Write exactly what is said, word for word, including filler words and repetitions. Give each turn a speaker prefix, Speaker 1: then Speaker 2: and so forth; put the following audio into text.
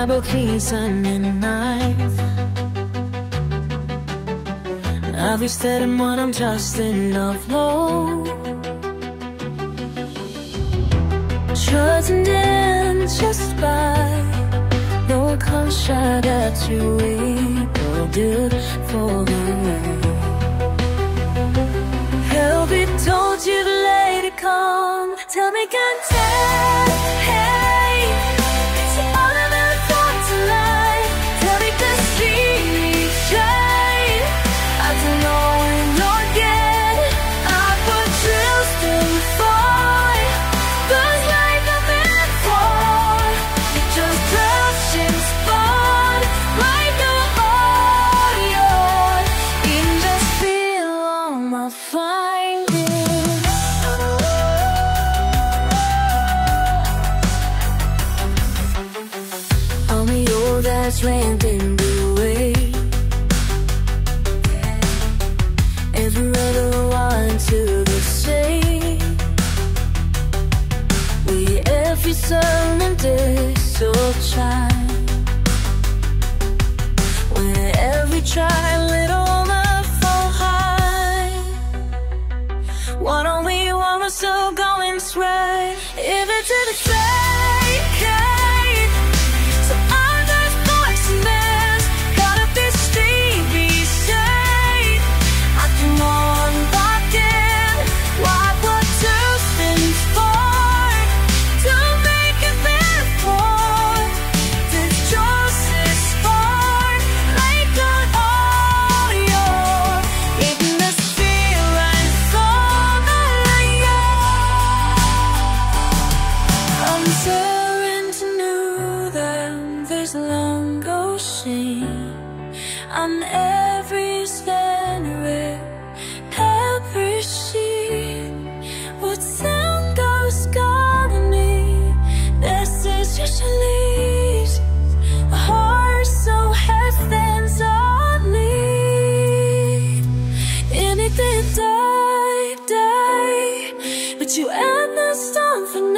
Speaker 1: both sun and knife. I've wasted in what I'm just enough low. Chosen in just by no conscience that you will do for me. Help told you to let it come. Tell me, can't tell. Hey, it's all I've ever thought tonight. Tell me, the sea shine. I don't know when you're again. I put trust in the fire, but like a metaphor, you're just touching spot like a audio. You can just feel all my findings. That's ramping away. Every other one to the same. We every sun and day so shine. Whenever we try little love fall high. One only one was still going straight. If it's to the same. On every scenery, every scene, what sound goes calling me? This is usually a heart so heavens on me. Anything die, die, but you understand for me.